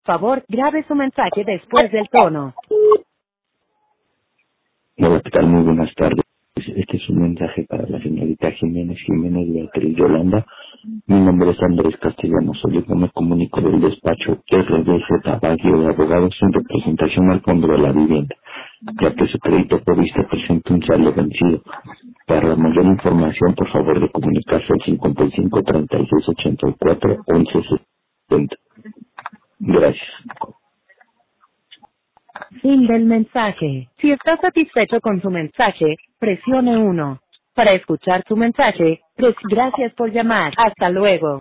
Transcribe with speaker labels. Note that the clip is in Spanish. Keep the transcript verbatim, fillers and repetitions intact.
Speaker 1: Favor, grabe su mensaje después del tono.
Speaker 2: Hola, ¿qué tal? Muy buenas tardes. Este es un mensaje para la señorita Jiménez Jiménez Beatriz Yolanda. Mi nombre es Andrés Castellanos Solido. Me comunico del despacho R D Z Baguio de Abogados en representación al Fondo de la Vivienda, ya que su crédito previsto presenta un saldo vencido. Para mayor información, por favor, de comunicarse al cincuenta y cinco, treinta y seis, ochenta y cuatro, once setenta. Gracias.
Speaker 1: Fin del mensaje. Si está satisfecho con su mensaje, presione uno. Para escuchar su mensaje, pues gracias por llamar. Hasta luego.